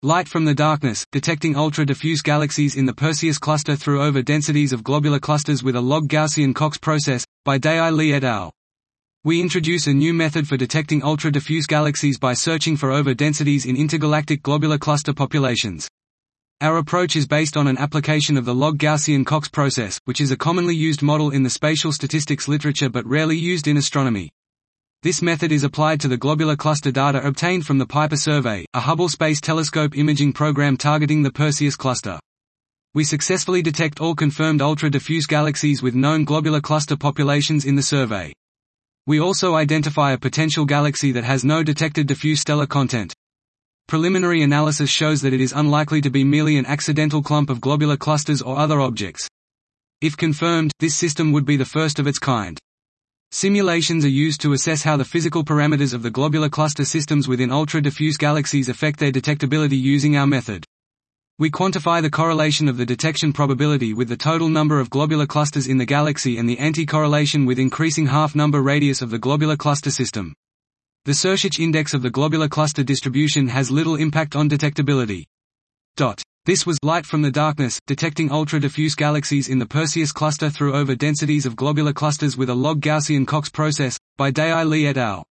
Light from the darkness, detecting ultra-diffuse galaxies in the Perseus cluster through over-densities of globular clusters with a log Gaussian-Cox process, by Dai Li et al. We introduce a new method for detecting ultra-diffuse galaxies by searching for over-densities in intergalactic globular cluster populations. Our approach is based on an application of the log Gaussian-Cox process, which is a commonly used model in the spatial statistics literature but rarely used in astronomy. This method is applied to the globular cluster data obtained from the Piper survey, a Hubble Space Telescope imaging program targeting the Perseus cluster. We successfully detect all confirmed ultra-diffuse galaxies with known globular cluster populations in the survey. We also identify a potential galaxy that has no detected diffuse stellar content. Preliminary analysis shows that it is unlikely to be merely an accidental clump of globular clusters or other objects. If confirmed, this system would be the first of its kind. Simulations are used to assess how the physical parameters of the globular cluster systems within ultra-diffuse galaxies affect their detectability using our method. We quantify the correlation of the detection probability with the total number of globular clusters in the galaxy and the anti-correlation with increasing half-number radius of the globular cluster system. The Sirchich index of the globular cluster distribution has little impact on detectability. This was Light from the Darkness, detecting ultra-diffuse galaxies in the Perseus cluster through over densities of globular clusters with a log Gaussian-Cox process, by Dai Li et al.